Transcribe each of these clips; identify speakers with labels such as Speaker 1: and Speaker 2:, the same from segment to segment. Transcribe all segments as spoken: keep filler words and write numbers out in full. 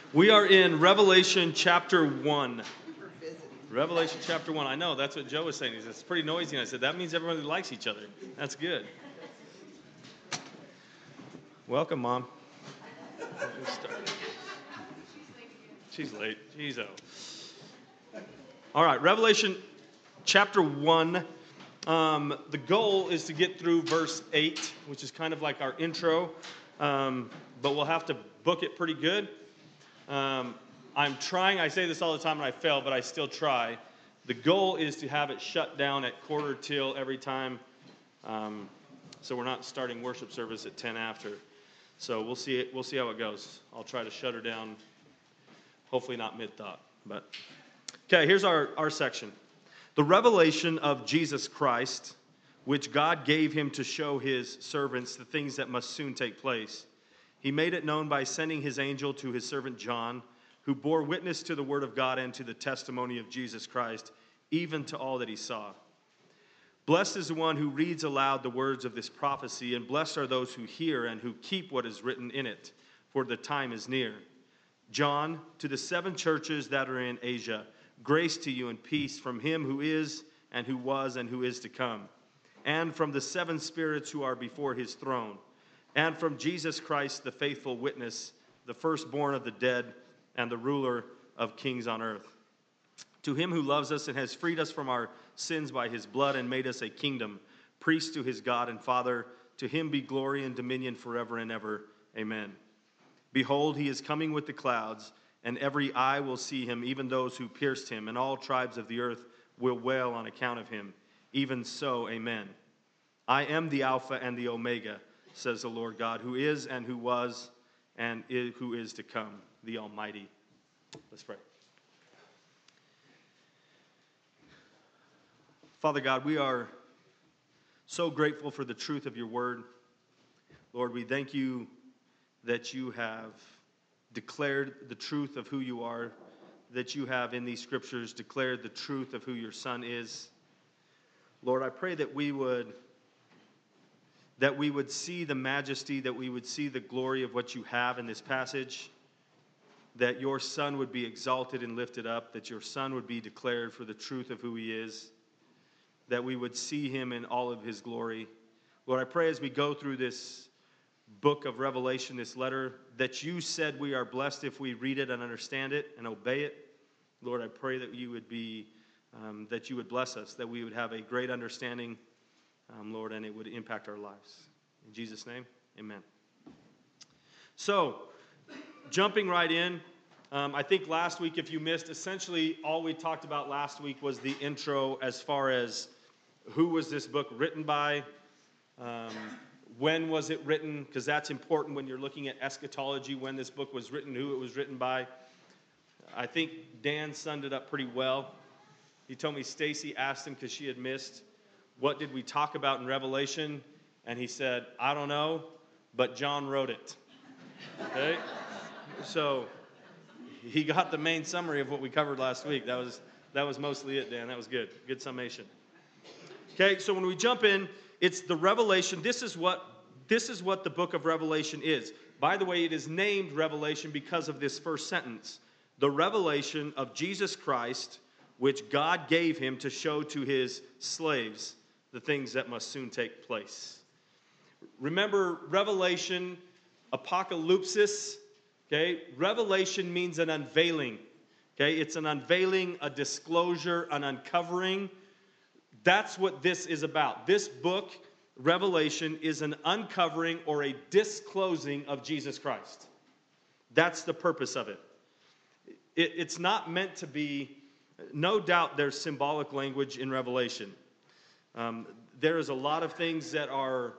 Speaker 1: We are in Revelation chapter one. Revelation chapter one. I know, that's what Joe was saying. He said, it's pretty noisy. And I said, that means everybody likes each other. That's good. Welcome, Mom. She's late. She's out. All right, Revelation chapter one. Um, the goal is to get through verse eight, which is kind of like our intro. Um, but we'll have to book it pretty good. Um, I'm trying, I say this all the time and I fail, but I still try. The goal is to have it shut down at quarter till every time. Um, so we're not starting worship service at ten after. So we'll see it, we'll see how it goes. I'll try to shut her down, hopefully not mid-thought. But okay, here's our, our section. The revelation of Jesus Christ, which God gave him to show his servants the things that must soon take place. He made it known by sending his angel to his servant John, who bore witness to the word of God and to the testimony of Jesus Christ, even to all that he saw. Blessed is the one who reads aloud the words of this prophecy, and blessed are those who hear and who keep what is written in it, for the time is near. John, to the seven churches that are in Asia, grace to you and peace from him who is, and who was, and who is to come, and from the seven spirits who are before his throne, and from Jesus Christ, the faithful witness, the firstborn of the dead, and the ruler of kings on earth. To him who loves us and has freed us from our sins by his blood and made us a kingdom, priest to his God and Father, to him be glory and dominion forever and ever. Amen. Behold, he is coming with the clouds, and every eye will see him, even those who pierced him, and all tribes of the earth will wail on account of him. Even so, amen. I am the Alpha and the Omega, says the Lord God, who is and who was and is, who is to come, the Almighty. Let's pray. Father God, we are so grateful for the truth of your word. Lord, we thank you that you have declared the truth of who you are, that you have in these scriptures declared the truth of who your Son is. Lord, I pray that we would that we would see the majesty, that we would see the glory of what you have in this passage, that your Son would be exalted and lifted up, that your Son would be declared for the truth of who he is, that we would see him in all of his glory. Lord, I pray as we go through this book of Revelation, this letter, that you said we are blessed if we read it and understand it and obey it. Lord, I pray that you would be, um, that you would bless us, that we would have a great understanding, um, Lord, and it would impact our lives. In Jesus' name, amen. So, jumping right in, um, I think last week, if you missed, essentially all we talked about last week was the intro as far as who was this book written by, um, when was it written, because that's important when you're looking at eschatology, when this book was written, who it was written by. I think Dan summed it up pretty well. He told me Stacy asked him, because she had missed, what did we talk about in Revelation? And he said, I don't know, but John wrote it. Okay? So he got the main summary of what we covered last week. That was that was mostly it, Dan. That was good. Good summation. Okay, so when we jump in, it's the Revelation. This is what this is what the book of Revelation is. By the way, it is named Revelation because of this first sentence. The revelation of Jesus Christ, which God gave him to show to his slaves the things that must soon take place. Remember, Revelation, apocalypsis, okay? Revelation means an unveiling, okay? It's an unveiling, a disclosure, an uncovering. That's what this is about. This book, Revelation, is an uncovering or a disclosing of Jesus Christ. That's the purpose of it. it it's not meant to be, no doubt there's symbolic language in Revelation. Um, there is a lot of things that are,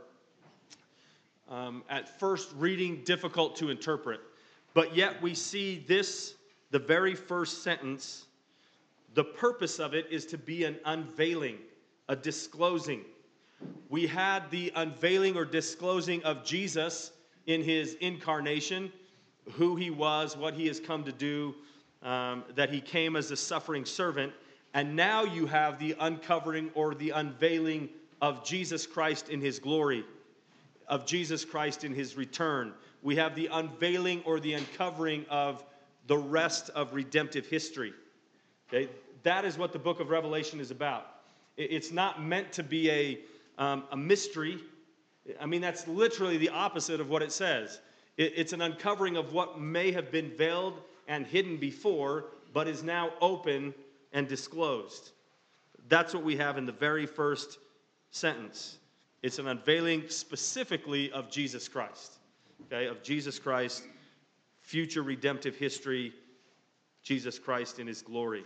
Speaker 1: um, at first reading, difficult to interpret. But yet we see this, the very first sentence, the purpose of it is to be an unveiling, a disclosing. We had the unveiling or disclosing of Jesus in his incarnation, who he was, what he has come to do, um, that he came as a suffering servant. And now you have the uncovering or the unveiling of Jesus Christ in his glory, of Jesus Christ in his return. We have the unveiling or the uncovering of the rest of redemptive history. Okay? That is what the book of Revelation is about. It's not meant to be a, um, a mystery. I mean, that's literally the opposite of what it says. It, it's an uncovering of what may have been veiled and hidden before, but is now open and disclosed. That's what we have in the very first sentence. It's an unveiling specifically of Jesus Christ. Okay, of Jesus Christ, future redemptive history, Jesus Christ in his glory.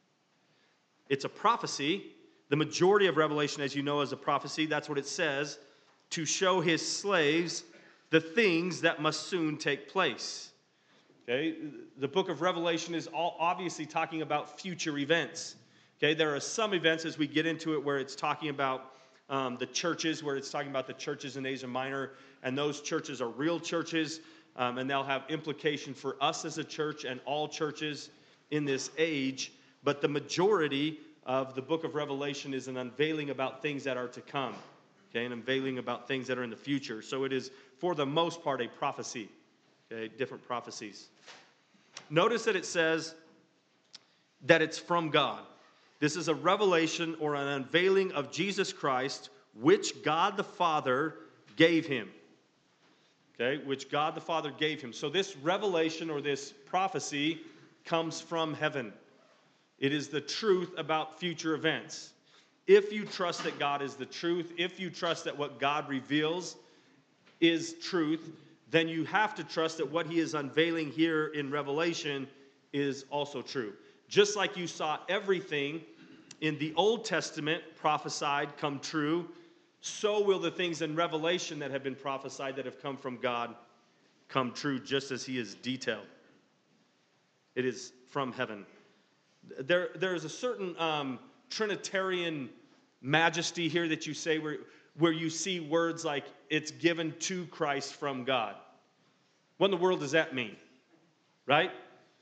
Speaker 1: It's a prophecy. The majority of Revelation, as you know, is a prophecy. That's what it says, to show his slaves the things that must soon take place. Okay, the book of Revelation is all obviously talking about future events. Okay, there are some events as we get into it where it's talking about um, the churches, where it's talking about the churches in Asia Minor, and those churches are real churches, um, and they'll have implication for us as a church and all churches in this age. But the majority of the book of Revelation is an unveiling about things that are to come, okay, an unveiling about things that are in the future. So it is, for the most part, a prophecy, okay, different prophecies. Notice that it says that it's from God. This is a revelation or an unveiling of Jesus Christ, which God the Father gave him. Okay, which God the Father gave him. So this revelation or this prophecy comes from heaven. It is the truth about future events. If you trust that God is the truth, if you trust that what God reveals is truth, then you have to trust that what he is unveiling here in Revelation is also true. Just like you saw everything in the Old Testament prophesied come true, so will the things in Revelation that have been prophesied that have come from God come true, just as he is detailed. It is from heaven. There, there is a certain um, Trinitarian majesty here that you say where, where you see words like, it's given to Christ from God. What in the world does that mean? Right?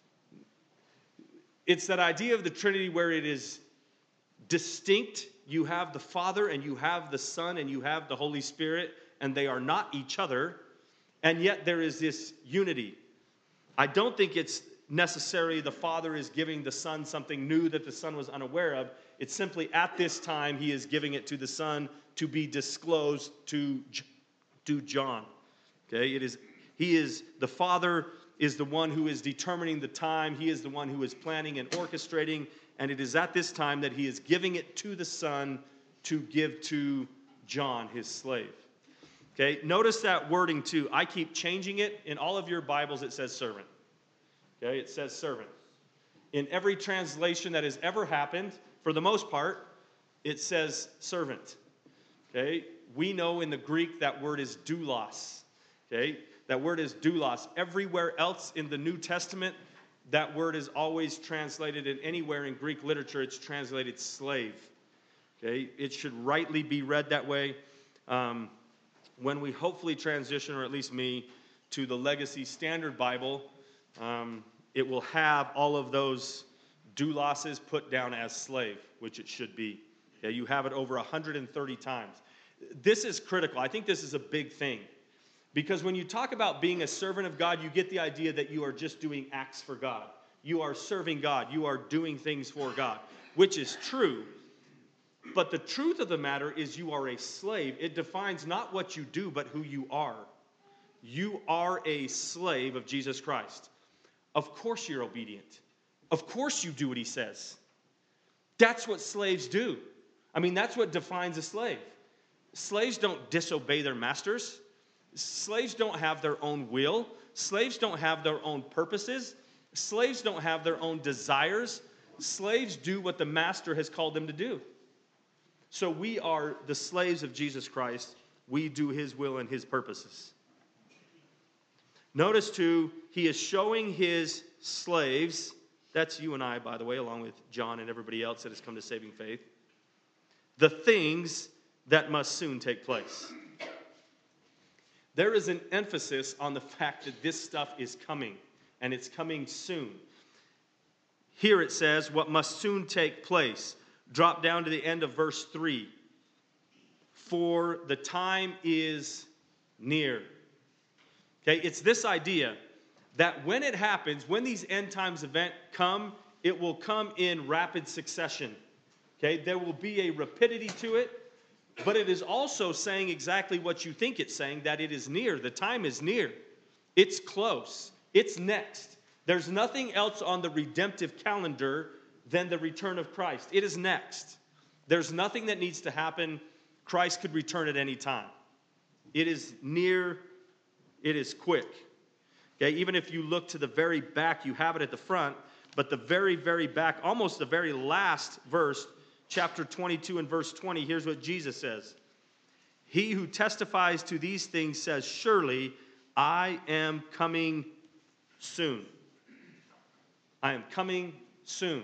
Speaker 1: It's that idea of the Trinity where it is distinct. You have the Father and you have the Son and you have the Holy Spirit, and they are not each other, and yet there is this unity. I don't think it's necessarily the Father is giving the Son something new that the Son was unaware of. It's simply at this time he is giving it to the Son to be disclosed to, to John. Okay, it is he is the Father is the one who is determining the time. He is the one who is planning and orchestrating, and it is at this time that he is giving it to the Son to give to John, his slave. Okay, notice that wording too. I keep changing it. In all of your Bibles it says servant. Okay, it says servant. In every translation that has ever happened, for the most part, it says servant. Okay, we know in the Greek that word is doulos. Okay, that word is doulos. Everywhere else in the New Testament, that word is always translated, and anywhere in Greek literature, it's translated slave. Okay, it should rightly be read that way. Um, when we hopefully transition, or at least me, to the Legacy Standard Bible, Um, it will have all of those douloses put down as slave, which it should be. Okay, you have it over one hundred thirty times. This is critical. I think this is a big thing. Because when you talk about being a servant of God, you get the idea that you are just doing acts for God. You are serving God. You are doing things for God, which is true. But the truth of the matter is you are a slave. It defines not what you do, but who you are. You are a slave of Jesus Christ. Of course you're obedient. Of course you do what he says. That's what slaves do. I mean, that's what defines a slave. Slaves don't disobey their masters. Slaves don't have their own will. Slaves don't have their own purposes. Slaves don't have their own desires. Slaves do what the master has called them to do. So we are the slaves of Jesus Christ. We do his will and his purposes. Notice, too, he is showing his slaves, that's you and I, by the way, along with John and everybody else that has come to saving faith, the things that must soon take place. There is an emphasis on the fact that this stuff is coming, and it's coming soon. Here it says, what must soon take place. Drop down to the end of verse three. For the time is near. Okay, it's this idea that when it happens, when these end times events come, it will come in rapid succession. Okay, there will be a rapidity to it, but it is also saying exactly what you think it's saying, that it is near. The time is near. It's close. It's next. There's nothing else on the redemptive calendar than the return of Christ. It is next. There's nothing that needs to happen. Christ could return at any time. It is near. It is quick. Okay, even if you look to the very back, you have it at the front, but the very, very back, almost the very last verse, chapter twenty-two and verse twenty, here's what Jesus says. He who testifies to these things says, surely I am coming soon. I am coming soon.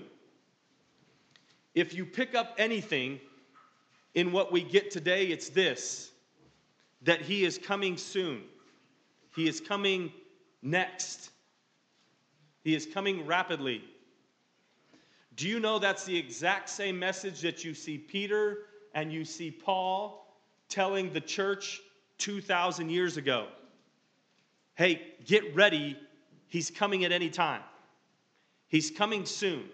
Speaker 1: If you pick up anything in what we get today, it's this, that he is coming soon. He is coming next. He is coming rapidly. Do you know that's the exact same message that you see Peter and you see Paul telling the church two thousand years ago? Hey, get ready. He's coming at any time. He's coming soon.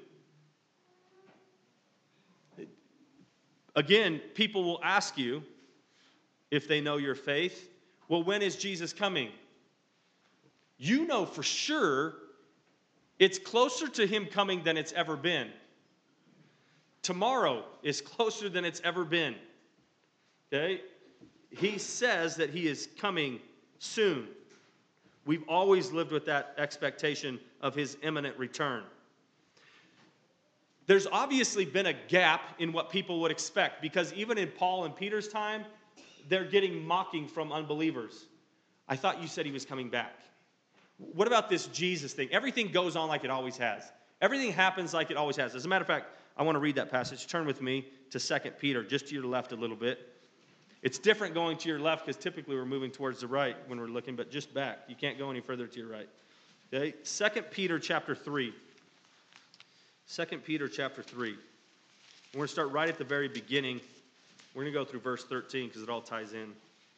Speaker 1: Again, people will ask you, if they know your faith, well, when is Jesus coming? You know for sure it's closer to him coming than it's ever been. Tomorrow is closer than it's ever been. Okay? He says that he is coming soon. We've always lived with that expectation of his imminent return. There's obviously been a gap in what people would expect, because even in Paul and Peter's time, they're getting mocking from unbelievers. I thought you said he was coming back. What about this Jesus thing? Everything goes on like it always has. Everything happens like it always has. As a matter of fact, I want to read that passage. Turn with me to Second Peter, just to your left a little bit. It's different going to your left because typically we're moving towards the right when we're looking, but just back. You can't go any further to your right. Okay? Second Peter chapter three. Second Peter chapter three. We're going to start right at the very beginning. We're going to go through verse thirteen because it all ties in.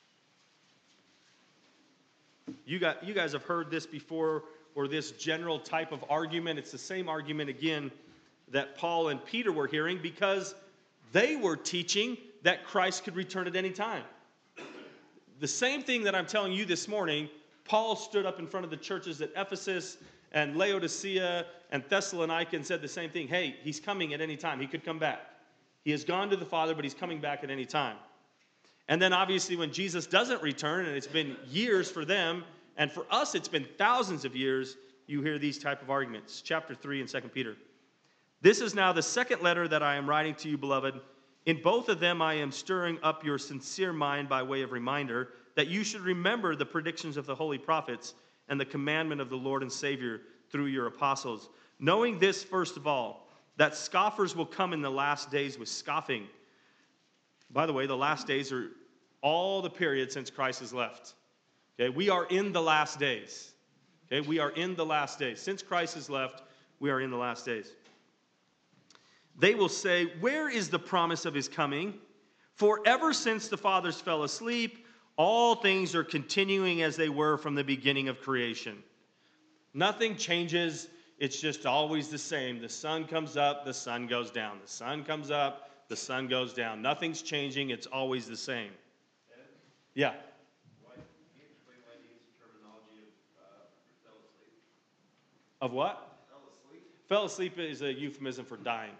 Speaker 1: You got, you guys have heard this before, or this general type of argument. It's the same argument again that Paul and Peter were hearing, because they were teaching that Christ could return at any time. The same thing that I'm telling you this morning, Paul stood up in front of the churches at Ephesus and Laodicea and Thessalonica and said the same thing. Hey, he's coming at any time. He could come back. He has gone to the Father, but he's coming back at any time. And then obviously when Jesus doesn't return, and it's been years for them, and for us it's been thousands of years, you hear these type of arguments. Chapter three in Second Peter. This is now the second letter that I am writing to you, beloved. In both of them I am stirring up your sincere mind by way of reminder, that you should remember the predictions of the holy prophets and the commandment of the Lord and Savior through your apostles. Knowing this, first of all, that scoffers will come in the last days with scoffing. By the way, the last days are all the period since Christ has left. Okay, we are in the last days. Okay, we are in the last days. Since Christ has left, we are in the last days. They will say, where is the promise of his coming? For ever since the fathers fell asleep, all things are continuing as they were from the beginning of creation. Nothing changes. It's just always the same. The sun comes up, the sun goes down. The sun comes up, the sun goes down. Nothing's changing. It's always the same.
Speaker 2: Ed?
Speaker 1: Yeah.
Speaker 2: Why, can you explain why he uses the terminology of uh, fell asleep?
Speaker 1: Of what?
Speaker 2: Fell asleep?
Speaker 1: Fell asleep is a euphemism for dying.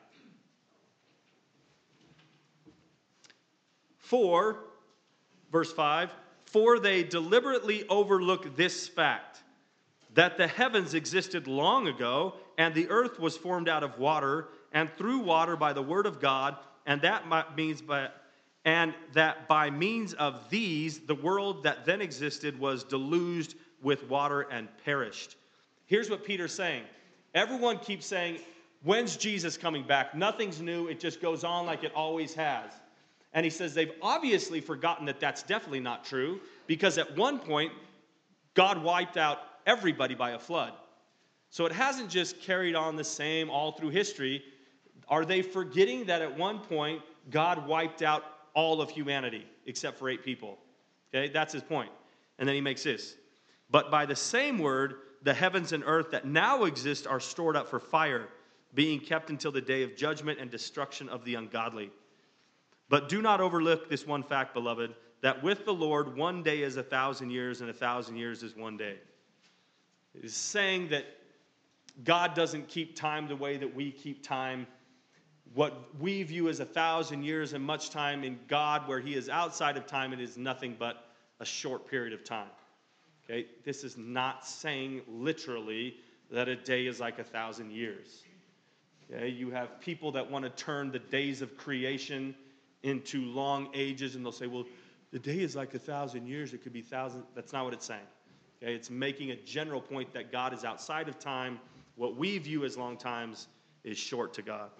Speaker 1: For, verse five, for they deliberately overlook this fact, that the heavens existed long ago, and the earth was formed out of water, and through water by the word of God, and that means by, and that by means of these, the world that then existed was deluged with water and perished. Here's what Peter's saying. Everyone keeps saying, when's Jesus coming back? Nothing's new. It just goes on like it always has. And he says they've obviously forgotten that that's definitely not true, because at one point, God wiped out everybody by a flood. So it hasn't just carried on the same all through history. Are they forgetting that at one point, God wiped out all of humanity except for eight people? Okay, that's his point. And then he makes this. But by the same word, the heavens and earth that now exist are stored up for fire, being kept until the day of judgment and destruction of the ungodly. But do not overlook this one fact, beloved, that with the Lord one day is a thousand years, and a thousand years is one day. It is saying that God doesn't keep time the way that we keep time. What we view as a thousand years and much time in God, where he is outside of time, it is nothing but a short period of time. Okay? This is not saying literally that a day is like a thousand years. Okay? You have people that want to turn the days of creation into long ages, and they'll say, well, the day is like a thousand years. It could be thousand. That's not what it's saying. Okay? It's making a general point that God is outside of time. What we view as long times is short to God.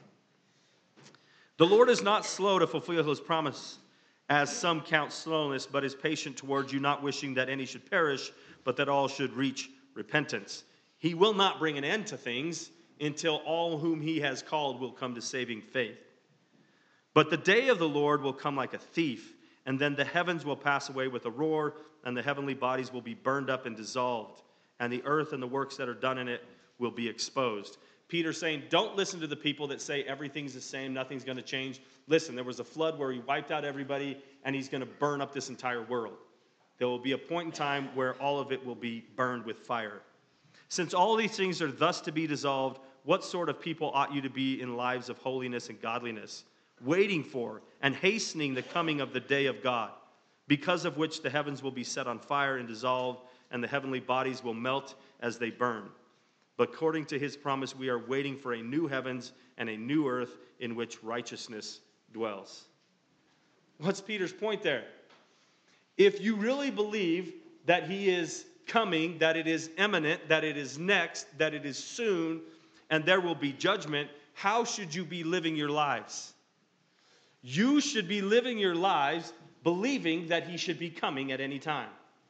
Speaker 1: The Lord is not slow to fulfill his promise, as some count slowness, but is patient towards you, not wishing that any should perish, but that all should reach repentance. He will not bring an end to things until all whom he has called will come to saving faith. But the day of the Lord will come like a thief, and then the heavens will pass away with a roar, and the heavenly bodies will be burned up and dissolved, and the earth and the works that are done in it will be exposed. Peter's saying, don't listen to the people that say everything's the same, nothing's going to change. Listen, there was a flood where he wiped out everybody, and he's going to burn up this entire world. There will be a point in time where all of it will be burned with fire. Since all these things are thus to be dissolved, what sort of people ought you to be in lives of holiness and godliness, waiting for and hastening the coming of the day of God, because of which the heavens will be set on fire and dissolved, and the heavenly bodies will melt as they burn. But according to his promise, we are waiting for a new heavens and a new earth in which righteousness dwells. What's Peter's point there? If you really believe that he is coming, that it is imminent, that it is next, that it is soon, and there will be judgment, how should you be living your lives? You should be living your lives believing that he should be coming at any time.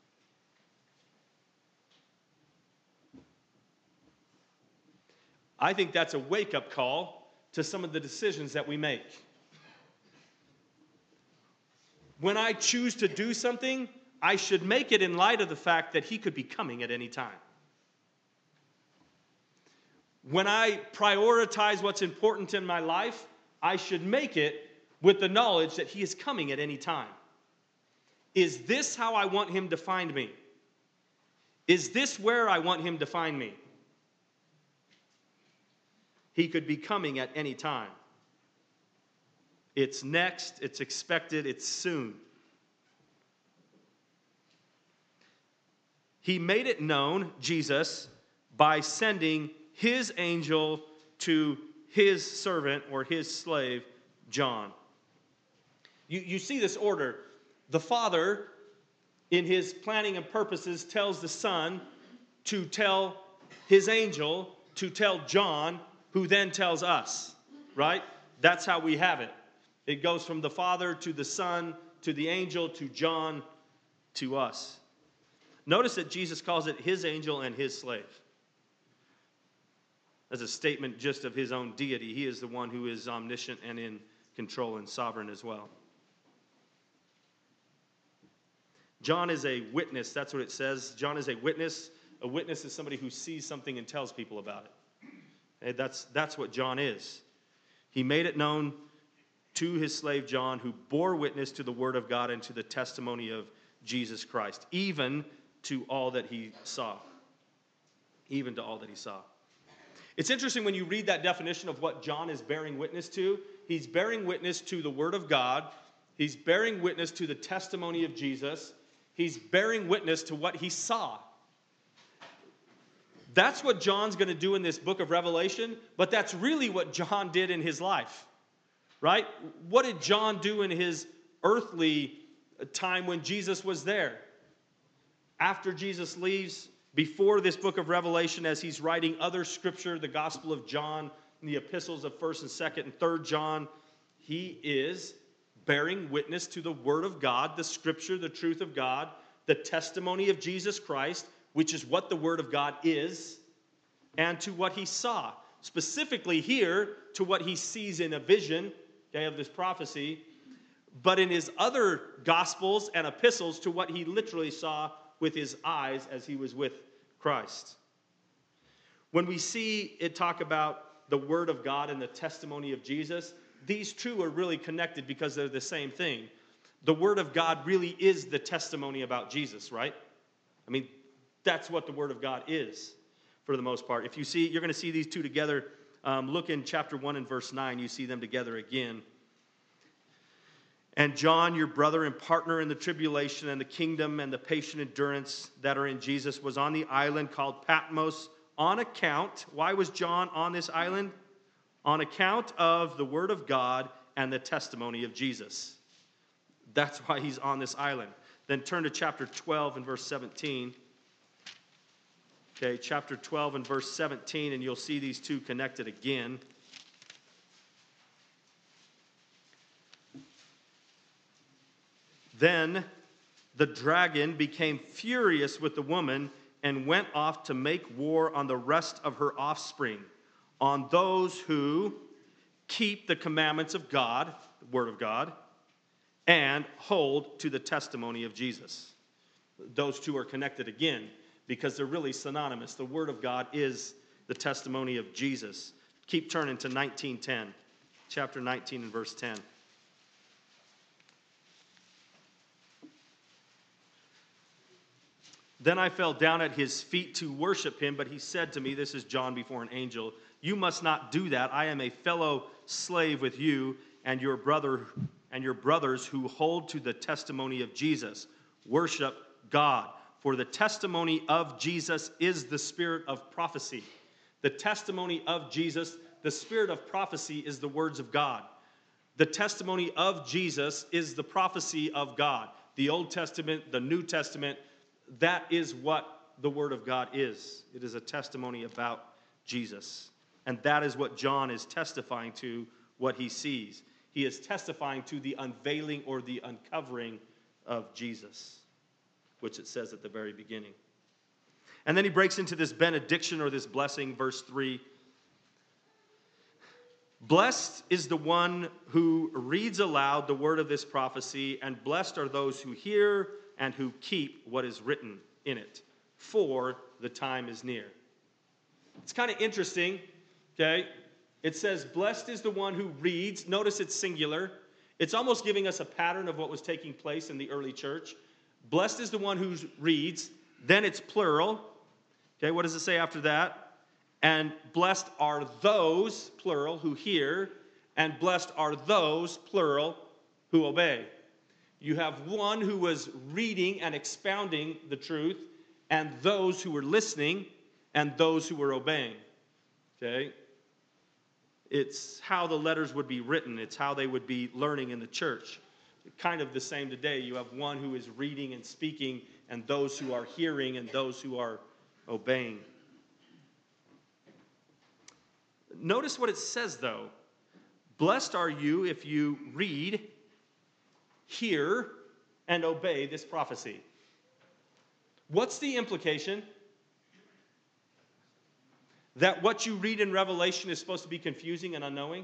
Speaker 1: I think that's a wake-up call to some of the decisions that we make. When I choose to do something, I should make it in light of the fact that he could be coming at any time. When I prioritize what's important in my life, I should make it with the knowledge that he is coming at any time. Is this how I want him to find me? Is this where I want him to find me? He could be coming at any time. It's next, it's expected, it's soon. He made it known, Jesus, by sending his angel to his servant or his slave, John. You, you see this order. The Father, in his planning and purposes, tells the Son to tell his angel to tell John, who then tells us, right? That's how we have it. It goes from the Father to the Son to the angel to John to us. Notice that Jesus calls it his angel and his slave. As a statement just of his own deity. He is the one who is omniscient and in control and sovereign as well. John is a witness. That's what it says. John is a witness. A witness is somebody who sees something and tells people about it. Okay, that's, that's what John is. He made it known to his slave John, who bore witness to the word of God and to the testimony of Jesus Christ, even to all that he saw. Even to all that he saw. It's interesting when you read that definition of what John is bearing witness to. He's bearing witness to the word of God. He's bearing witness to the testimony of Jesus. He's bearing witness to what he saw. That's what John's going to do in this book of Revelation, but that's really what John did in his life, right? What did John do in his earthly time when Jesus was there? After Jesus leaves, before this book of Revelation, as he's writing other scripture, the Gospel of John, and the epistles of first and second and third John, he is bearing witness to the Word of God, the Scripture, the truth of God, the testimony of Jesus Christ, which is what the Word of God is, and to what he saw. Specifically here, to what he sees in a vision, okay, of this prophecy, but in his other Gospels and epistles, to what he literally saw with his eyes as he was with Christ. When we see it talk about the Word of God and the testimony of Jesus, these two are really connected because they're the same thing. The Word of God really is the testimony about Jesus, right? I mean, that's what the Word of God is for the most part. If you see, you're going to see these two together. Um, look in chapter one and verse nine, you see them together again. And John, your brother and partner in the tribulation and the kingdom and the patient endurance that are in Jesus, was on the island called Patmos on account, why was John on this island? On account of the Word of God and the testimony of Jesus. That's why he's on this island. Then turn to chapter twelve and verse seventeen. Okay, chapter twelve and verse seventeen, and you'll see these two connected again. Then the dragon became furious with the woman and went off to make war on the rest of her offspring, on those who keep the commandments of God, the Word of God, and hold to the testimony of Jesus. Those two are connected again because they're really synonymous. The Word of God is the testimony of Jesus. Keep turning to nineteen ten, chapter nineteen and verse ten. Then I fell down at his feet to worship him, but he said to me, this is John before an angel, you must not do that. I am a fellow slave with you and your brother and your brothers who hold to the testimony of Jesus. Worship God. For the testimony of Jesus is the spirit of prophecy. The testimony of Jesus, the spirit of prophecy is the words of God. The testimony of Jesus is the prophecy of God. The Old Testament, the New Testament, that is what the Word of God is. It is a testimony about Jesus. And that is what John is testifying to, what he sees. He is testifying to the unveiling or the uncovering of Jesus, which it says at the very beginning. And then he breaks into this benediction or this blessing, verse three. Blessed is the one who reads aloud the word of this prophecy, and blessed are those who hear and who keep what is written in it, for the time is near. It's kind of interesting, okay? It says, blessed is the one who reads. Notice it's singular. It's almost giving us a pattern of what was taking place in the early church. Blessed is the one who reads. Then it's plural. Okay, what does it say after that? And blessed are those, plural, who hear, and blessed are those, plural, who obey. You have one who was reading and expounding the truth, and those who were listening, and those who were obeying. Okay? It's how the letters would be written. It's how they would be learning in the church. Kind of the same today. You have one who is reading and speaking, and those who are hearing, and those who are obeying. Notice what it says, though. Blessed are you if you read, hear, and obey this prophecy. What's the implication? That what you read in Revelation is supposed to be confusing and unknowing?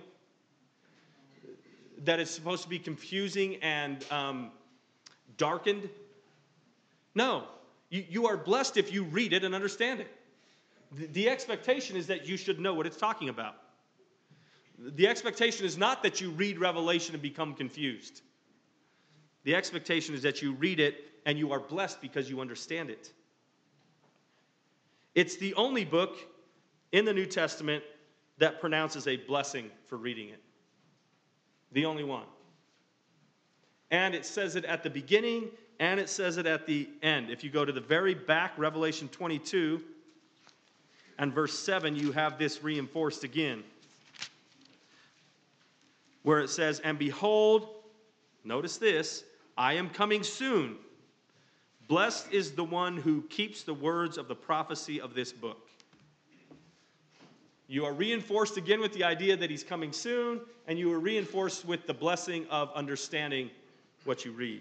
Speaker 1: That it's supposed to be confusing and um, darkened? No. You, you are blessed if you read it and understand it. The, the expectation is that you should know what it's talking about. The expectation is not that you read Revelation and become confused. The expectation is that you read it and you are blessed because you understand it. It's the only book in the New Testament that pronounces a blessing for reading it. The only one. And it says it at the beginning and it says it at the end. If you go to the very back, Revelation twenty-two and verse seven, you have this reinforced again. Where it says, and behold, notice this, I am coming soon. Blessed is the one who keeps the words of the prophecy of this book. You are reinforced again with the idea that he's coming soon, and you are reinforced with the blessing of understanding what you read.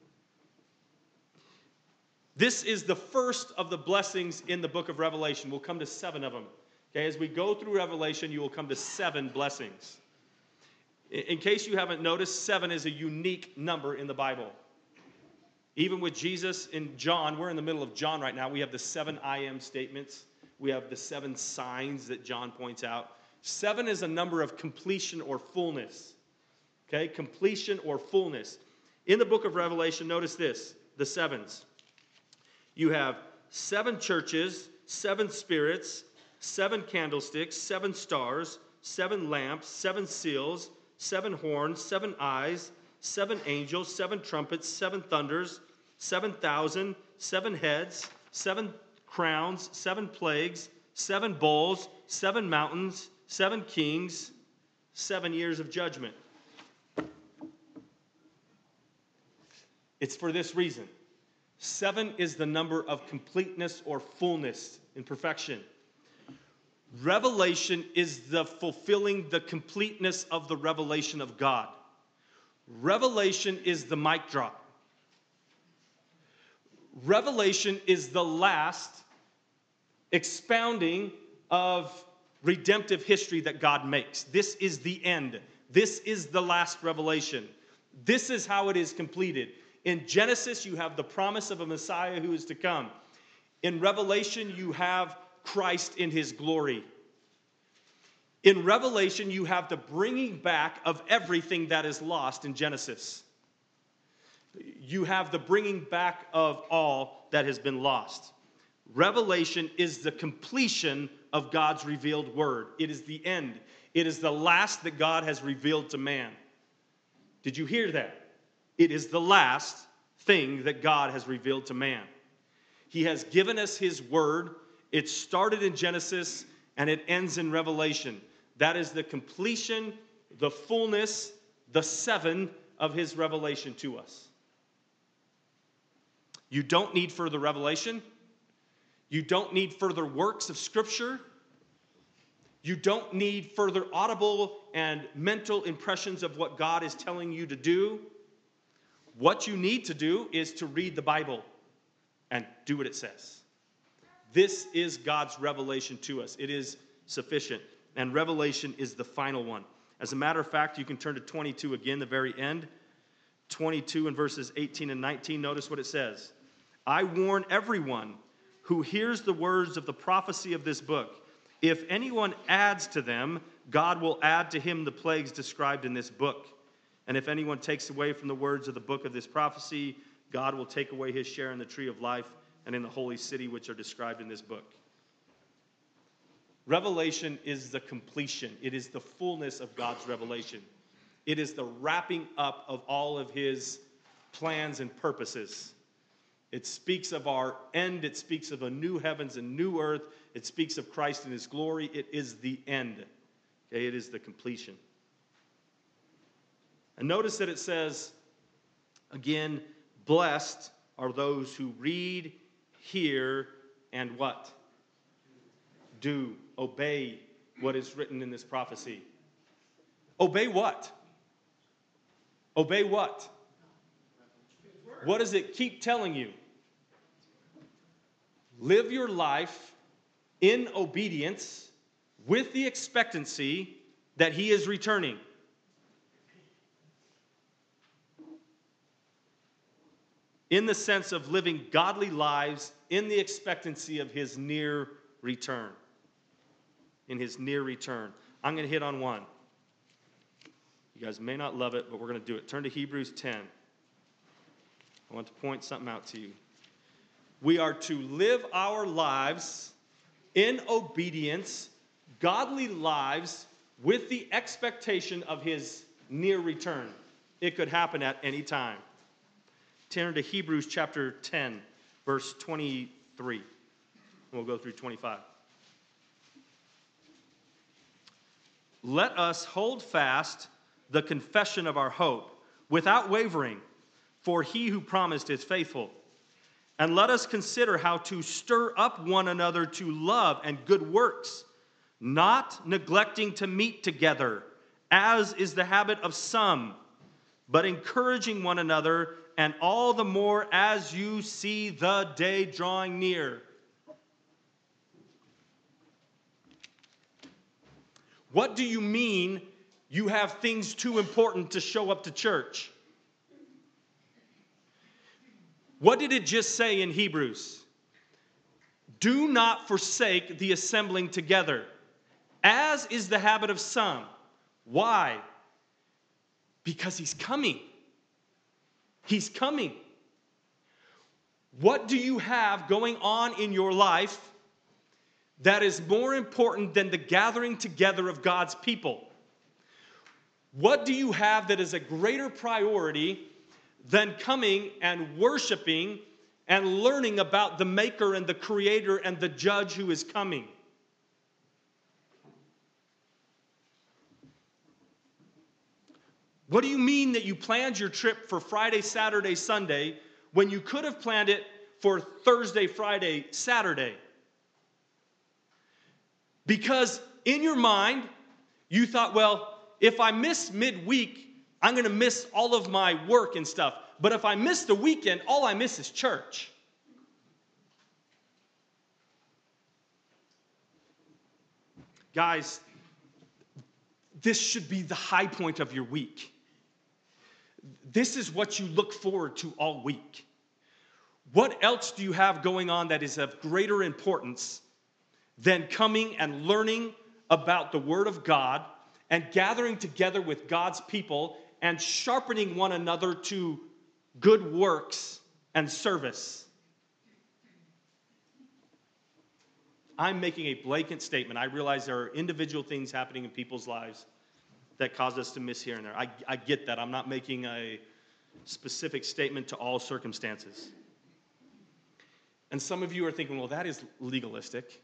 Speaker 1: This is the first of the blessings in the book of Revelation. We'll come to seven of them. Okay, as we go through Revelation, you will come to seven blessings. In case you haven't noticed, seven is a unique number in the Bible. Even with Jesus in John, we're in the middle of John right now, we have the seven I am statements. We have the seven signs that John points out. Seven is a number of completion or fullness. Okay, completion or fullness. In the book of Revelation, notice this, the sevens. You have seven churches, seven spirits, seven candlesticks, seven stars, seven lamps, seven seals, seven horns, seven eyes, seven angels, seven trumpets, seven thunders, seven thousand, seven heads, seven crowns, seven plagues, seven bowls, seven mountains, seven kings, seven years of judgment. It's for this reason. Seven is the number of completeness or fullness in perfection. Revelation is the fulfilling the completeness of the revelation of God. Revelation is the mic drop. Revelation is the last expounding of redemptive history that God makes. This is the end. This is the last revelation. This is how it is completed. In Genesis, you have the promise of a Messiah who is to come. In Revelation, you have Christ in his glory. In Revelation, you have the bringing back of everything that is lost in Genesis. You have the bringing back of all that has been lost. Revelation is the completion of God's revealed word. It is the end. It is the last that God has revealed to man. Did you hear that? It is the last thing that God has revealed to man. He has given us his word. It started in Genesis and it ends in Revelation. That is the completion, the fullness, the seven of his revelation to us. You don't need further revelation. You don't need further works of Scripture. You don't need further audible and mental impressions of what God is telling you to do. What you need to do is to read the Bible and do what it says. This is God's revelation to us. It is sufficient. And Revelation is the final one. As a matter of fact, you can turn to twenty-two again, the very end. twenty-two and verses eighteen and nineteen. Notice what it says. I warn everyone who hears the words of the prophecy of this book. If anyone adds to them, God will add to him the plagues described in this book. And if anyone takes away from the words of the book of this prophecy, God will take away his share in the tree of life and in the holy city which are described in this book. Revelation is the completion. It is the fullness of God's revelation. It is the wrapping up of all of his plans and purposes. It speaks of our end. It speaks of a new heavens and new earth. It speaks of Christ and his glory. It is the end. Okay, it is the completion. And notice that it says, again, blessed are those who read, hear, and what? Do. Obey what is written in this prophecy. Obey what? Obey what? What does it keep telling you? Live your life in obedience with the expectancy that he is returning. In the sense of living godly lives in the expectancy of his near return. In his near return. I'm going to hit on one. You guys may not love it, but we're going to do it. Turn to Hebrews ten. I want to point something out to you. We are to live our lives in obedience, godly lives, with the expectation of his near return. It could happen at any time. Turn to Hebrews chapter ten, verse twenty-three. We'll go through twenty-five. Let us hold fast the confession of our hope without wavering, for he who promised is faithful. And let us consider how to stir up one another to love and good works, not neglecting to meet together, as is the habit of some, but encouraging one another, and all the more as you see the day drawing near. What do you mean you have things too important to show up to church? What did it just say in Hebrews? do not forsake the assembling together, as is the habit of some. Why? Because he's coming. He's coming. What do you have going on in your life that is more important than the gathering together of God's people? What do you have that is a greater priority than coming and worshiping and learning about the Maker and the Creator and the Judge who is coming? What do you mean that you planned your trip for Friday, Saturday, Sunday when you could have planned it for Thursday, Friday, Saturday? Because in your mind, you thought, well, if I miss midweek, I'm going to miss all of my work and stuff. But if I miss the weekend, all I miss is church. Guys, this should be the high point of your week. This is what you look forward to all week. What else do you have going on that is of greater importance than coming and learning about the Word of God and gathering together with God's people and sharpening one another to good works and service? I'm making a blanket statement. I realize there are individual things happening in people's lives that cause us to miss here and there. I, I get that. I'm not making a specific statement to all circumstances. And some of you are thinking, well, that is legalistic.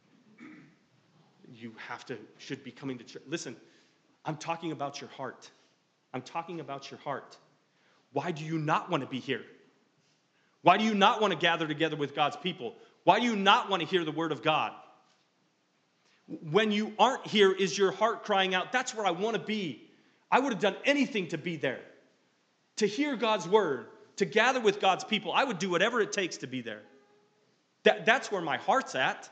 Speaker 1: You have to, should be coming to church. Listen, I'm talking about your heart. I'm talking about your heart. Why do you not want to be here? Why do you not want to gather together with God's people? Why do you not want to hear the Word of God? When you aren't here, is your heart crying out, that's where I want to be. I would have done anything to be there. To hear God's Word, to gather with God's people. I would do whatever it takes to be there. That, that's where my heart's at.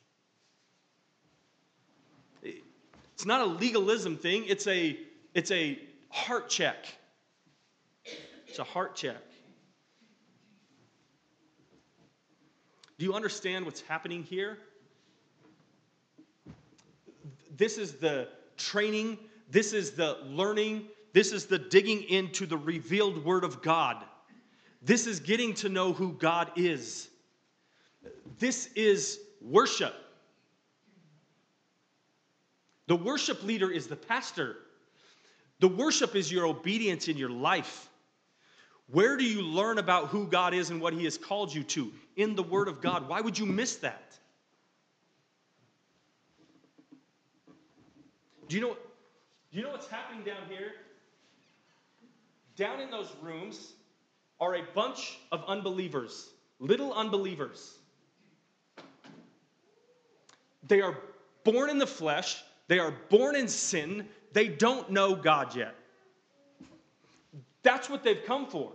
Speaker 1: It's not a legalism thing. It's a, it's a heart check. It's a heart check. Do you understand what's happening here? This is the training. This is the learning. This is the digging into the revealed Word of God. This is getting to know who God is. This is worship. The worship leader is the pastor. The worship is your obedience in your life. Where do you learn about who God is and what He has called you to? In the Word of God. Why would you miss that? Do you know, do you know what's happening down here? Down in those rooms are a bunch of unbelievers, little unbelievers. They are born in the flesh. They are born in sin. They don't know God yet. That's what they've come for.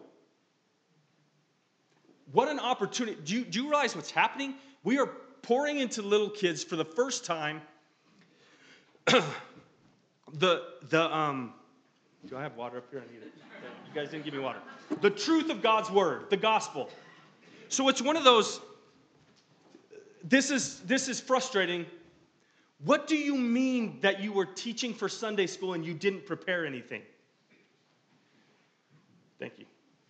Speaker 1: What an opportunity. Do you, do you realize what's happening? We are pouring into little kids for the first time the, the, um, do I have water up here? I need it. You guys didn't give me water. The truth of God's Word, the gospel. So it's one of those, this is, this is frustrating. What do you mean that you were teaching for Sunday school and you didn't prepare anything? Thank you.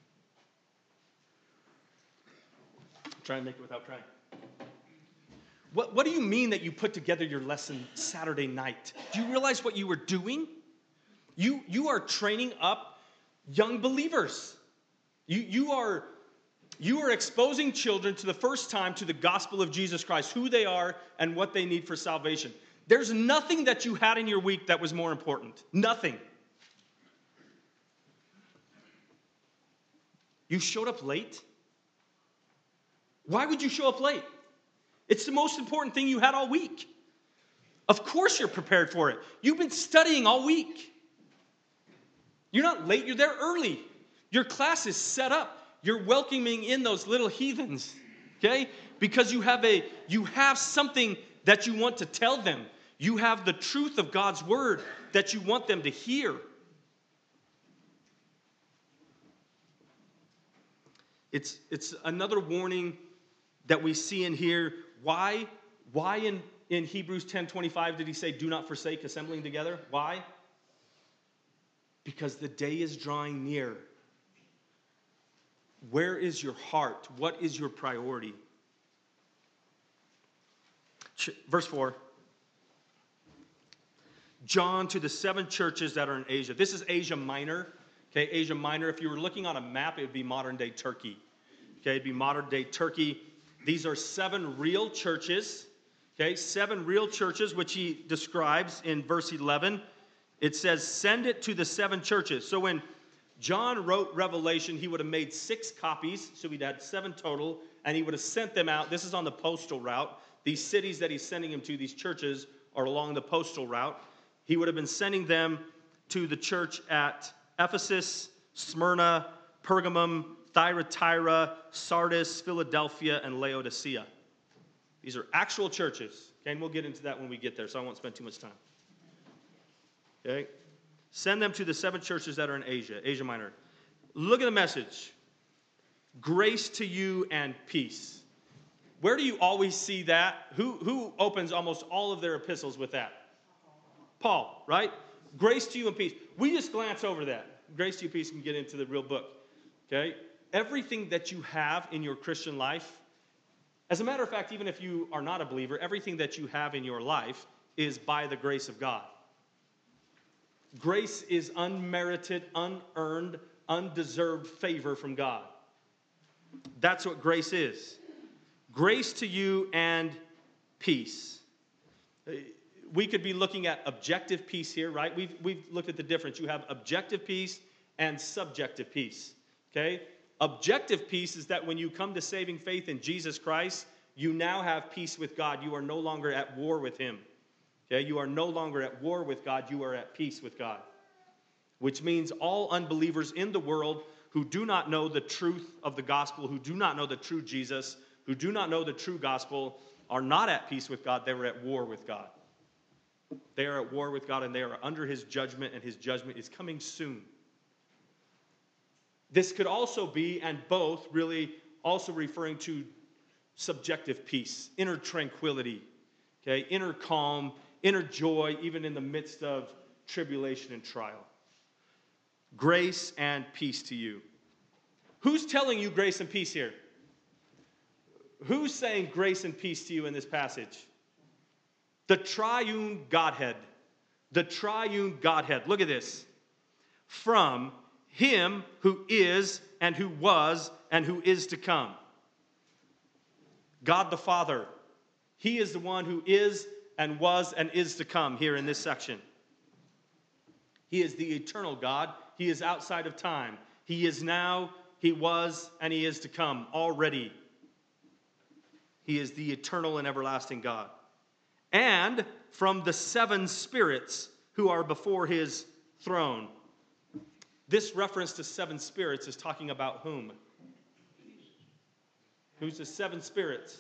Speaker 1: Try and make it without crying. What, what do you mean that you put together your lesson Saturday night? Do you realize what you were doing? You, you are training up young believers. You, you, are, you are exposing children to the first time to the gospel of Jesus Christ, who they are and what they need for salvation. There's nothing that you had in your week that was more important. Nothing. You showed up late? Why would you show up late? It's the most important thing you had all week. Of course you're prepared for it. You've been studying all week. You're not late, you're there early. Your class is set up. You're welcoming in those little heathens, okay? Because you have a you have something that you want to tell them. You have the truth of God's Word that you want them to hear. It's, it's another warning that we see in here. Why, why in, in Hebrews ten twenty-five did he say, do not forsake assembling together? Why? Because the day is drawing near. Where is your heart? What is your priority? Verse four. John to the seven churches that are in Asia. This is Asia Minor. Okay, Asia Minor. If you were looking on a map, it would be modern day Turkey. Okay, it'd be modern day Turkey. These are seven real churches. Okay, seven real churches, which he describes in verse eleven. It says, send it to the seven churches. So when John wrote Revelation, he would have made six copies. So he'd had seven total, and he would have sent them out. This is on the postal route. These cities that he's sending them to, these churches, are along the postal route. He would have been sending them to the church at Ephesus, Smyrna, Pergamum, Thyatira, Sardis, Philadelphia, and Laodicea. These are actual churches. Okay, and we'll get into that when we get there, so I won't spend too much time. Okay? Send them to the seven churches that are in Asia, Asia Minor. Look at the message. Grace to you and peace. Where do you always see that? Who, who opens almost all of their epistles with that? Paul, right? Grace to you and peace. We just glance over that. Grace to you, peace, and get into the real book. Okay? Everything that you have in your Christian life, as a matter of fact, even if you are not a believer, everything that you have in your life is by the grace of God. Grace is unmerited, unearned, undeserved favor from God. That's what grace is. Grace to you and peace. We could be looking at objective peace here, right? We've, we've looked at the difference. You have objective peace and subjective peace, okay? Objective peace is that when you come to saving faith in Jesus Christ, you now have peace with God. You are no longer at war with him, okay? You are no longer at war with God. You are at peace with God, which means all unbelievers in the world who do not know the truth of the gospel, who do not know the true Jesus, who do not know the true gospel, are not at peace with God. They were at war with God. They are at war with God, and they are under his judgment, and his judgment is coming soon. This could also be, and both really also referring to subjective peace, inner tranquility, okay, inner calm, inner joy, even in the midst of tribulation and trial. Grace and peace to you. Who's telling you grace and peace here? Who's saying grace and peace to you in this passage? The triune Godhead. The triune Godhead. Look at this. From him who is and who was and who is to come. God the Father. He is the one who is and was and is to come here in this section. He is the eternal God. He is outside of time. He is now, he was, and he is to come already. He is the eternal and everlasting God. And from the seven spirits who are before his throne. This reference to seven spirits is talking about whom? Who's the seven spirits?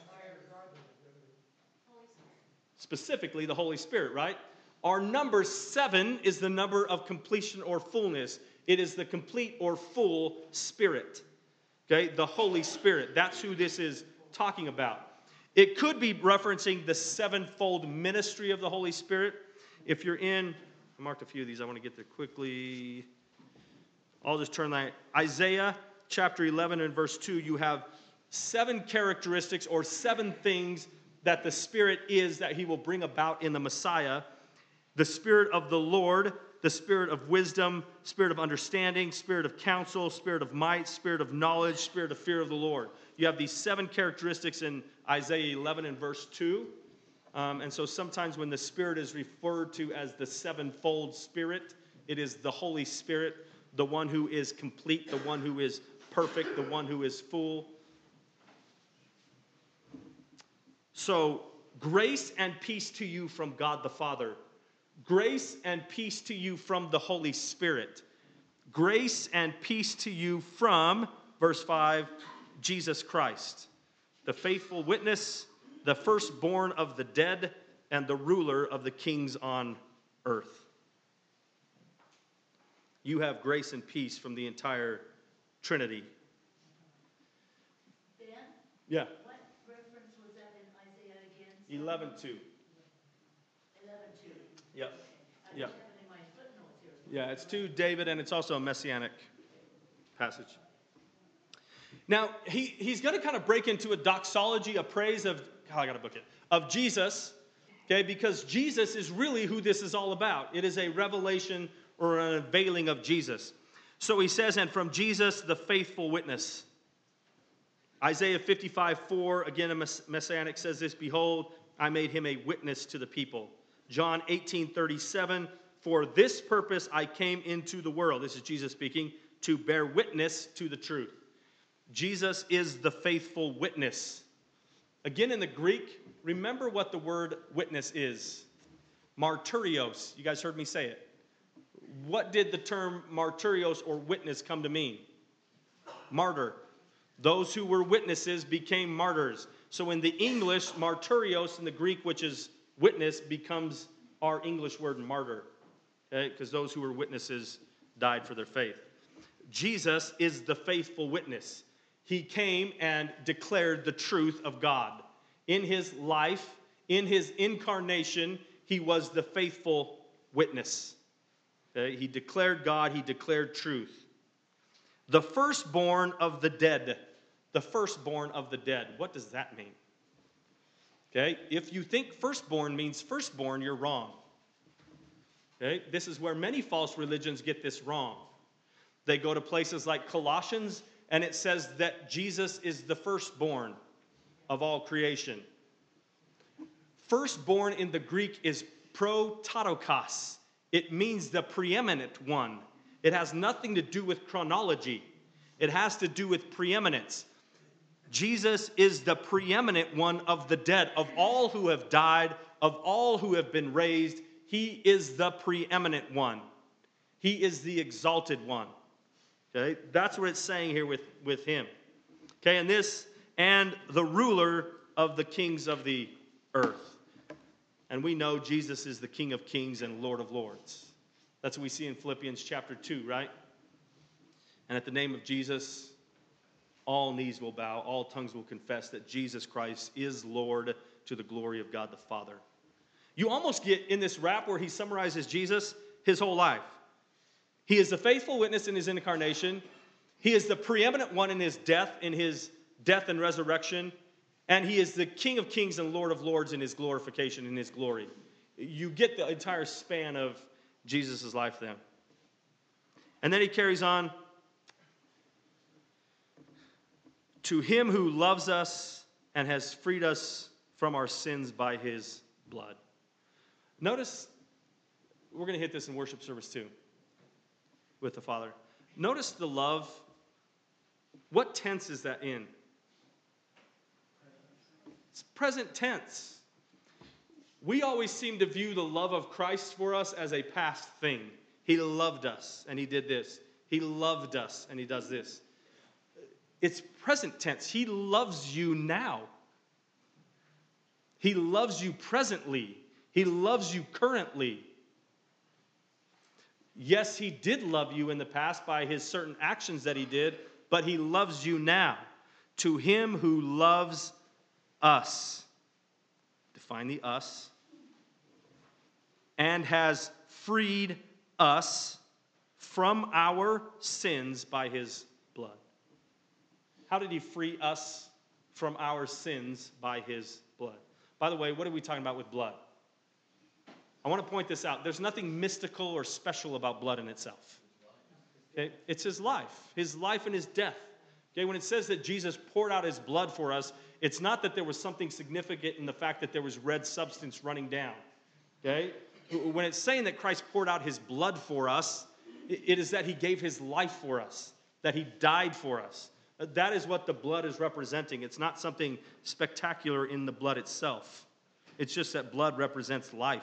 Speaker 1: Specifically, the Holy Spirit, right? Our number seven is the number of completion or fullness. It is the complete or full Spirit. Okay, the Holy Spirit. That's who this is talking about. It could be referencing the sevenfold ministry of the Holy Spirit. If you're in, I marked a few of these. I want to get there quickly. I'll just turn that. Isaiah chapter eleven and verse two, you have seven characteristics or seven things that the Spirit is that he will bring about in the Messiah. The Spirit of the Lord, the Spirit of wisdom, Spirit of understanding, Spirit of counsel, Spirit of might, Spirit of knowledge, Spirit of fear of the Lord. You have these seven characteristics in Isaiah eleven and verse two. Um, and so sometimes when the Spirit is referred to as the sevenfold Spirit, it is the Holy Spirit, the one who is complete, the one who is perfect, the one who is full. So, grace and peace to you from God the Father. Grace and peace to you from the Holy Spirit. Grace and peace to you from, verse five, Jesus Christ, the faithful witness, the firstborn of the dead, and the ruler of the kings on earth. You have grace and peace from the entire Trinity.
Speaker 3: Ben?
Speaker 1: Yeah.
Speaker 3: What reference was that in
Speaker 1: eleven two.
Speaker 3: eleven two.
Speaker 1: Yep.
Speaker 3: I
Speaker 1: Yep.
Speaker 3: don't have it in my footnotes here.
Speaker 1: Yeah, it's to David, and it's also a messianic passage. Now, he, he's going to kind of break into a doxology, a praise of, oh, I got to book it, of Jesus, okay, because Jesus is really who this is all about. It is a revelation or an unveiling of Jesus. So he says, and from Jesus, the faithful witness. Isaiah fifty-five four, again, a messianic says this, behold, I made him a witness to the people. John eighteen thirty-seven, for this purpose I came into the world. This is Jesus speaking, to bear witness to the truth. Jesus is the faithful witness. Again, in the Greek, remember what the word witness is. Martyrios. You guys heard me say it. What did the term martyrios or witness come to mean? Martyr. Those who were witnesses became martyrs. So in the English, martyrios, in the Greek, which is witness, becomes our English word martyr. Okay? Because those who were witnesses died for their faith. Jesus is the faithful witness. He came and declared the truth of God. In his life, in his incarnation, he was the faithful witness. Okay? He declared God, he declared truth. The firstborn of the dead. The firstborn of the dead. What does that mean? Okay? If you think firstborn means firstborn, you're wrong. Okay? This is where many false religions get this wrong. They go to places like Colossians, and it says that Jesus is the firstborn of all creation. Firstborn in the Greek is prototokos. It means the preeminent one. It has nothing to do with chronology. It has to do with preeminence. Jesus is the preeminent one of the dead. Of all who have died, of all who have been raised, he is the preeminent one. He is the exalted one. Okay, that's what it's saying here with, with him. Okay, and this, and the ruler of the kings of the earth. And we know Jesus is the King of kings and Lord of lords. That's what we see in Philippians chapter two, right? And at the name of Jesus, all knees will bow, all tongues will confess that Jesus Christ is Lord, to the glory of God the Father. You almost get in this rap where he summarizes Jesus, his whole life. He is the faithful witness in his incarnation. He is the preeminent one in his death, in his death and resurrection. And he is the King of kings and Lord of lords in his glorification, in his glory. You get the entire span of Jesus' life then. And then he carries on. To him who loves us and has freed us from our sins by his blood. Notice, we're going to hit this in worship service too, with the Father. Notice the love. What tense is that in? It's present tense. We always seem to view the love of Christ for us as a past thing. He loved us and he did this. He loved us and he does this. It's present tense. He loves you now. He loves you presently. He loves you currently. Yes, he did love you in the past by his certain actions that he did, but he loves you now. To him who loves us, define the us, and has freed us from our sins by his blood. How did he free us from our sins by his blood? By the way, what are we talking about with blood? I want to point this out. There's nothing mystical or special about blood in itself. Okay? It's his life, his life and his death. Okay? When it says that Jesus poured out his blood for us, it's not that there was something significant in the fact that there was red substance running down. Okay? When it's saying that Christ poured out his blood for us, it is that he gave his life for us, that he died for us. That is what the blood is representing. It's not something spectacular in the blood itself. It's just that blood represents life.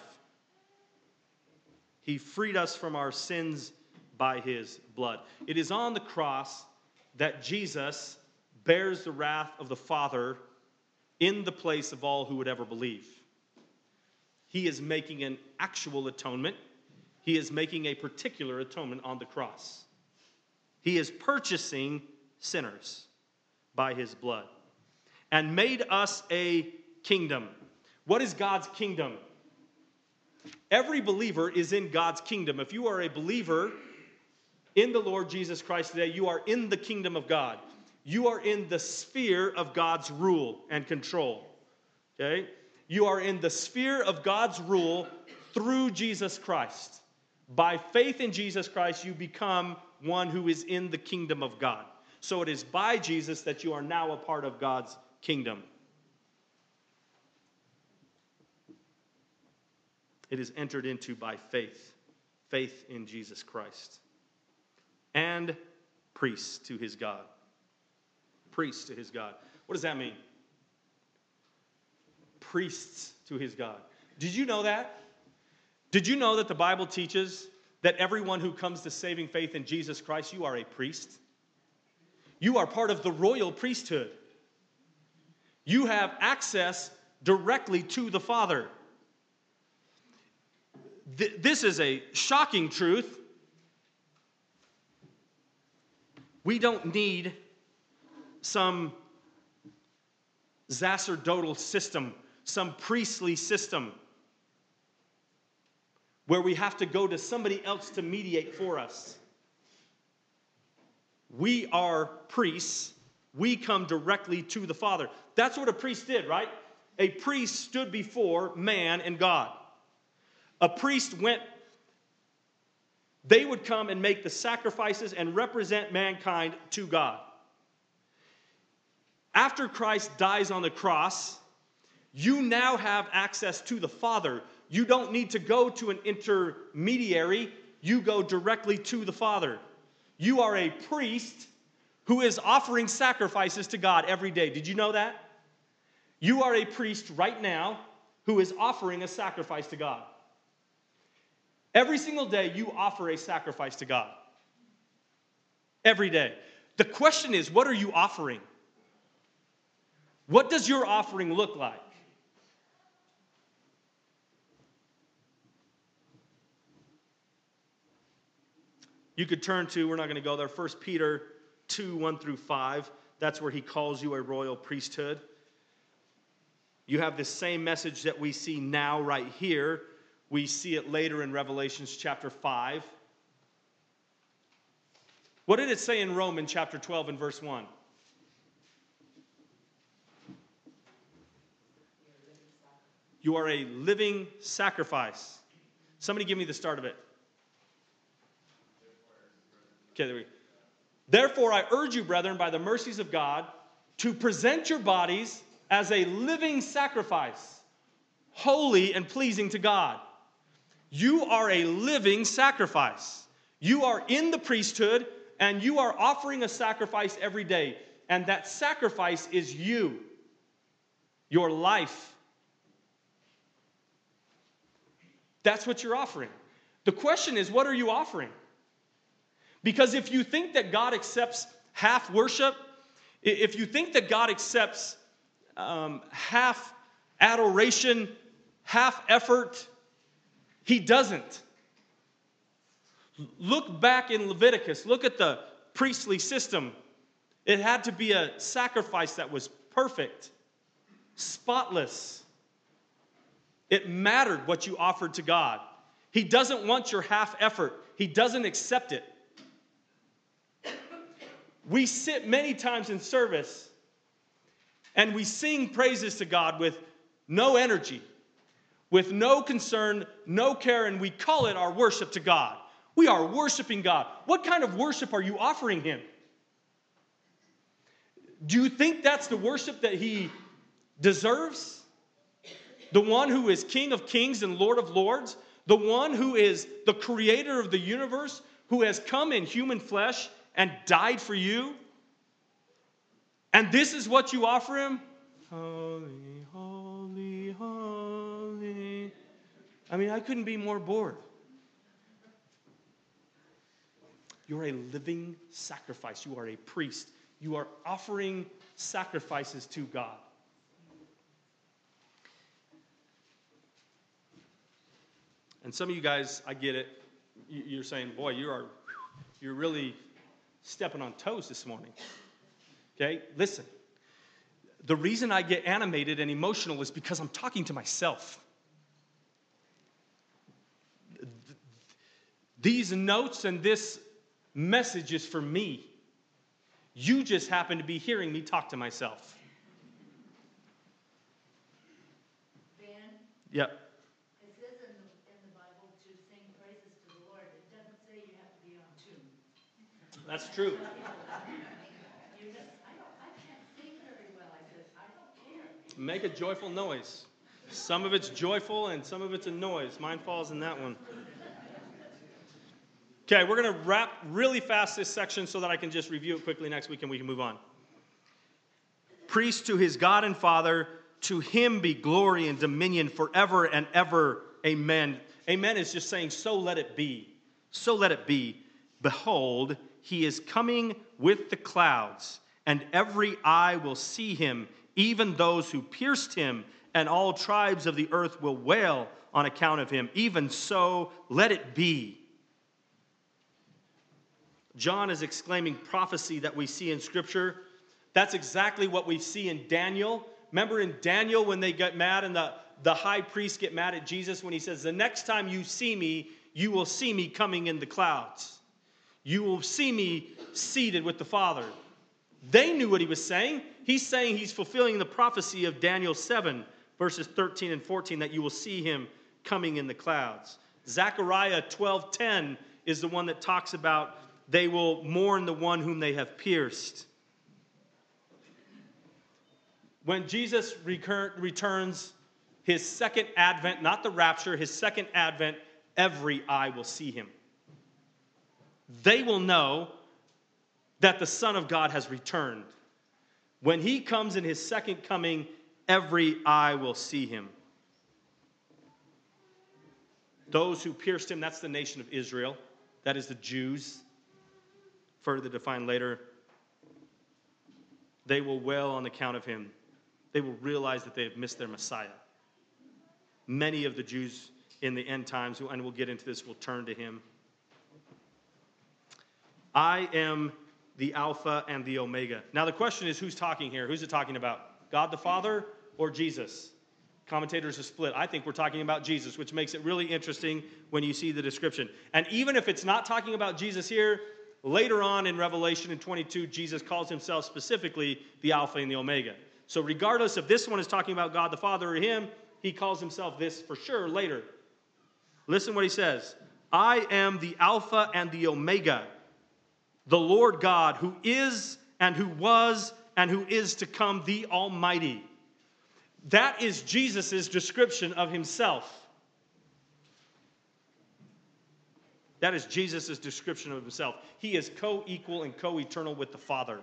Speaker 1: He freed us from our sins by his blood. It is on the cross that Jesus bears the wrath of the Father in the place of all who would ever believe. He is making an actual atonement. He is making a particular atonement on the cross. He is purchasing sinners by his blood and made us a kingdom. What is God's kingdom? Every believer is in God's kingdom. If you are a believer in the Lord Jesus Christ today, you are in the kingdom of God. You are in the sphere of God's rule and control. Okay? You are in the sphere of God's rule through Jesus Christ. By faith in Jesus Christ, you become one who is in the kingdom of God. So it is by Jesus that you are now a part of God's kingdom. It is entered into by faith. Faith in Jesus Christ. And priests to his God. Priests to his God. What does that mean? Priests to his God. Did you know that? Did you know that the Bible teaches that everyone who comes to saving faith in Jesus Christ, you are a priest? You are part of the royal priesthood. You have access directly to the Father. Th- this is a shocking truth. We don't need some sacerdotal system, some priestly system where we have to go to somebody else to mediate for us. We are priests. We come directly to the Father. That's what a priest did, right? A priest stood before man and God. A priest went, they would come and make the sacrifices and represent mankind to God. After Christ dies on the cross, you now have access to the Father. You don't need to go to an intermediary. You go directly to the Father. You are a priest who is offering sacrifices to God every day. Did you know that? You are a priest right now who is offering a sacrifice to God. Every single day you offer a sacrifice to God. Every day. The question is, what are you offering? What does your offering look like? You could turn to, we're not going to go there, First Peter two, one through five. That's where he calls you a royal priesthood. You have this same message that we see now right here. We see it later in Revelations chapter five. What did it say in Romans chapter twelve and verse one? You are a living sacrifice. Somebody give me the start of it. Okay, there we go. Therefore, I urge you, brethren, by the mercies of God, to present your bodies as a living sacrifice, holy and pleasing to God. You are a living sacrifice. You are in the priesthood, and you are offering a sacrifice every day. And that sacrifice is you, your life. That's what you're offering. The question is, what are you offering? Because if you think that God accepts half worship, if you think that God accepts um, half adoration, half effort, he doesn't. Look back in Leviticus. Look at the priestly system. It had to be a sacrifice that was perfect, spotless. It mattered what you offered to God. He doesn't want your half effort. He doesn't accept it. We sit many times in service and we sing praises to God with no energy, with no concern, no care, and we call it our worship to God. We are worshiping God. What kind of worship are you offering him? Do you think that's the worship that he deserves? The one who is King of kings and Lord of lords? The one who is the creator of the universe, who has come in human flesh and died for you? And this is what you offer him? Holy, holy, holy. I mean, I couldn't be more bored. You're a living sacrifice. You are a priest. You are offering sacrifices to God. And some of you guys, I get it. You're saying, boy, you are, you're really stepping on toes this morning. Okay, listen. the reason I get animated and emotional is because I'm talking to myself. These notes and this message is for me. You just happen to be hearing me talk to myself.
Speaker 3: Ben,
Speaker 1: Yep.
Speaker 3: it says in the, in the Bible to sing praises to the Lord. It doesn't say you have to be on tune.
Speaker 1: That's true.
Speaker 3: You just, I don't, I can't sing very well. I said, I don't care.
Speaker 1: Make a joyful noise. Some of it's joyful and some of it's a noise. Mine falls in that one. Okay, we're going to wrap really fast this section so that I can just review it quickly next week and we can move on. Priest to his God and Father, to him be glory and dominion forever and ever. Amen. Amen is just saying, so let it be. So let it be. Behold, he is coming with the clouds, and every eye will see him, even those who pierced him, and all tribes of the earth will wail on account of him. Even so, let it be. John is exclaiming prophecy that we see in Scripture. That's exactly what we see in Daniel. Remember in Daniel when they get mad and the, the high priest get mad at Jesus when he says, the next time you see me, you will see me coming in the clouds. You will see me seated with the Father. They knew what he was saying. He's saying he's fulfilling the prophecy of Daniel seven, verses thirteen and fourteen, that you will see him coming in the clouds. Zechariah twelve ten is the one that talks about they will mourn the one whom they have pierced. When Jesus recur- returns, his second advent, not the rapture, his second advent, every eye will see him. They will know that the Son of God has returned. When he comes in his second coming, every eye will see him. Those who pierced him, that's the nation of Israel. That is the Jews. Further defined later. They will wail on account of him. They will realize that they have missed their Messiah. Many of the Jews in the end times, and we'll get into this, will turn to him. I am the Alpha and the Omega. Now the question is, who's talking here? Who's it talking about? God the Father or Jesus? Commentators are split. I think we're talking about Jesus, which makes it really interesting when you see the description. And even if it's not talking about Jesus here, later on in Revelation in twenty-two, Jesus calls himself specifically the Alpha and the Omega. So regardless if this one is talking about God the Father or him, he calls himself this for sure later. Listen what he says. I am the Alpha and the Omega, the Lord God, who is and who was and who is to come, the Almighty. That is Jesus' description of himself. That is Jesus' description of himself. He is co-equal and co-eternal with the Father.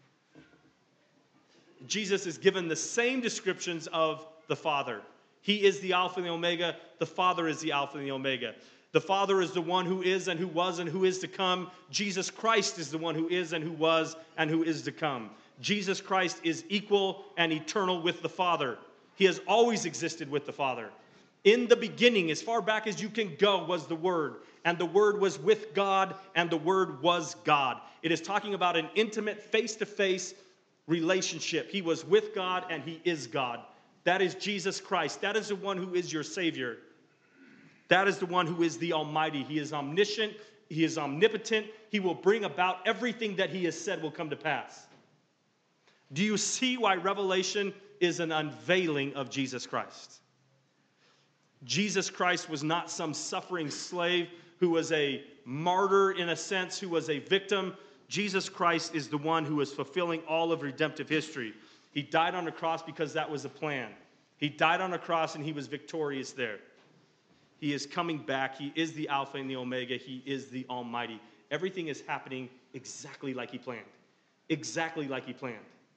Speaker 1: Jesus is given the same descriptions of the Father. He is the Alpha and the Omega. The Father is the Alpha and the Omega. The Father is the one who is and who was and who is to come. Jesus Christ is the one who is and who was and who is to come. Jesus Christ is equal and eternal with the Father. He has always existed with the Father. In the beginning, as far back as you can go, was the Word. And the Word was with God, and the Word was God. It is talking about an intimate, face-to-face relationship. He was with God, and he is God. That is Jesus Christ. That is the one who is your Savior. That is the one who is the Almighty. He is omniscient. He is omnipotent. He will bring about everything that he has said will come to pass. Do you see why Revelation is an unveiling of Jesus Christ? Jesus Christ was not some suffering slave who was a martyr in a sense, who was a victim. Jesus Christ is the one who is fulfilling all of redemptive history. He died on the cross because that was the plan. He died on the cross and he was victorious there. He is coming back. He is the Alpha and the Omega. He is the Almighty. Everything is happening exactly like he planned. Exactly like he planned.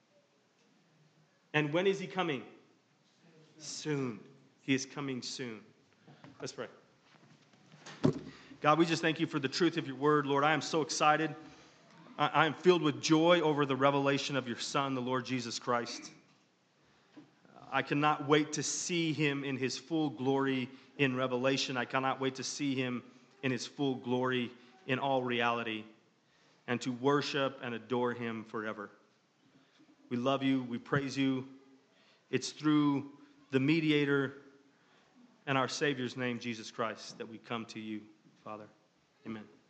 Speaker 1: And when is he coming? Soon. He is coming soon. Let's pray. God, we just thank you for the truth of your word. Lord, I am so excited. I am filled with joy over the revelation of your Son, the Lord Jesus Christ. I cannot wait to see him in his full glory in Revelation. I cannot wait to see him in his full glory in all reality and to worship and adore him forever. We love you. We praise you. It's through the mediator and our Savior's name, Jesus Christ, that we come to you, Father. Amen.